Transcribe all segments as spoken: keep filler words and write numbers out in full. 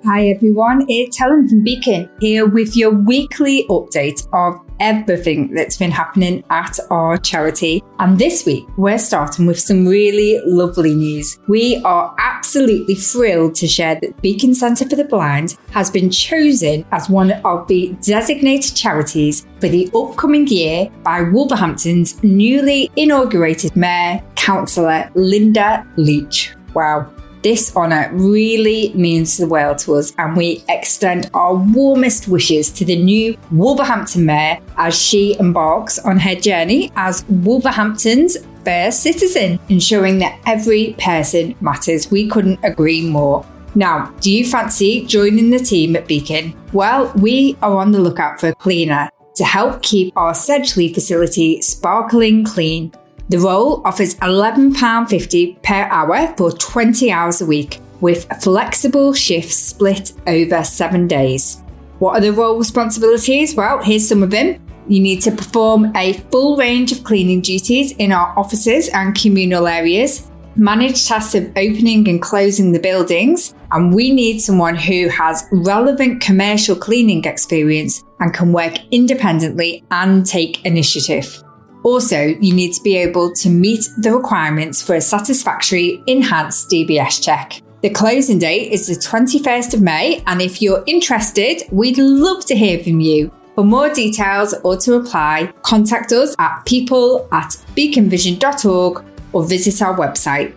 Hi everyone, it's Helen from Beacon here with your weekly update of everything that's been happening at our charity. And this week we're starting with some really lovely news. We are absolutely thrilled to share that Beacon Centre for the Blind has been chosen as one of the designated charities for the upcoming year by Wolverhampton's newly inaugurated Mayor, Councillor Linda Leach. Wow. This honour really means the world to us, and we extend our warmest wishes to the new Wolverhampton Mayor as she embarks on her journey as Wolverhampton's first citizen, ensuring that every person matters. We couldn't agree more. Now, do you fancy joining the team at Beacon? Well, we are on the lookout for a cleaner to help keep our Sedgley facility sparkling clean. The role offers eleven pounds fifty per hour for twenty hours a week, with flexible shifts split over seven days. What are the role responsibilities? Well, here's some of them. You need to perform a full range of cleaning duties in our offices and communal areas, manage tasks of opening and closing the buildings, and we need someone who has relevant commercial cleaning experience and can work independently and take initiative. Also, you need to be able to meet the requirements for a satisfactory enhanced D B S check. The closing date is the twenty-first of May, and if you're interested, we'd love to hear from you. For more details or to apply, contact us at people at beaconvision.org or visit our website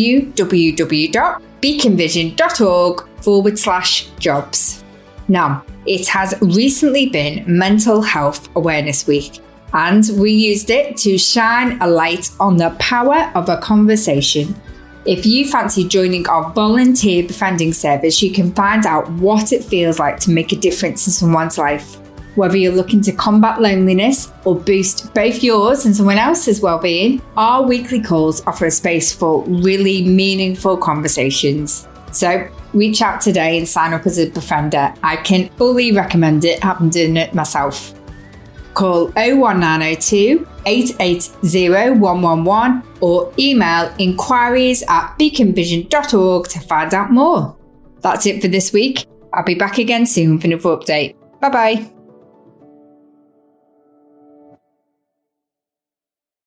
www.beaconvision.org forward slash jobs. Now, it has recently been Mental Health Awareness Week, and we used it to shine a light on the power of a conversation. If you fancy joining our volunteer befriending service, you can find out what it feels like to make a difference in someone's life. Whether you're looking to combat loneliness or boost both yours and someone else's well-being, our weekly calls offer a space for really meaningful conversations. So reach out today and sign up as a befriender. I can fully recommend it, having done it myself. Call oh one nine oh two, eight eight zero, one one one or email inquiries at beaconvision dot org to find out more. That's it for this week. I'll be back again soon for another update. Bye bye.